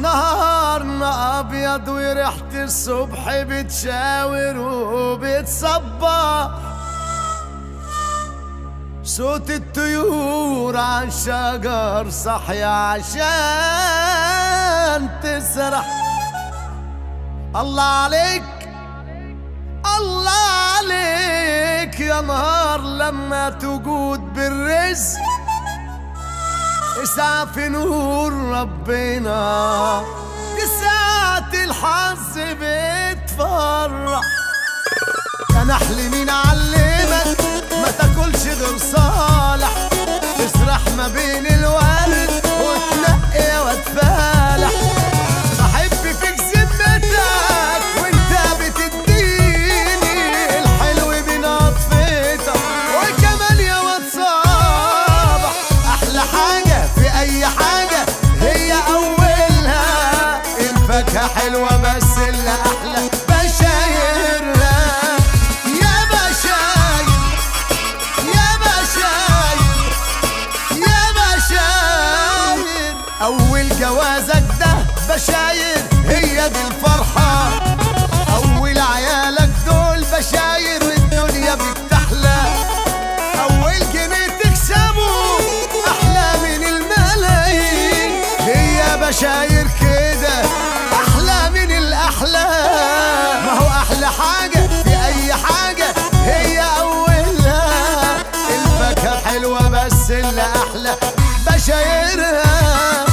نهارنا ابيض وريحة الصبح بتشاور وبتصبح، صوت الطيور عالشجر صاحية عشان تسرح. الله عليك الله عليك يا نهار لما توجود بالرزق، اسعى في نور ربنا دي ساعة الحظ بتفرح. يا نحل مين علمك ما تاكلش غير صالح، تسرح ما بين الورد وتنقي وتفالح. بحب فيك ذمتك وانت بتديني الحلو بنطفتك، وكمان يا واد صابح احلى حاجة في اي حاجة هي اولها الفاكهة حلوة بس اللي احلى بشايرها. يا بشاير يا بشاير يا بشاير، اول جوازك ده بشاير هي دي الفرحة، اول عيالك دول بشاير والدنيا بتحلى، اول جنيه تكسبه احلى من الملايين، هي بشاير كده احلى من الاحلام. ما هو احلى حاجة في اي حاجة هي اولها الفاكهة حلوة بس اللي احلى بشايرها.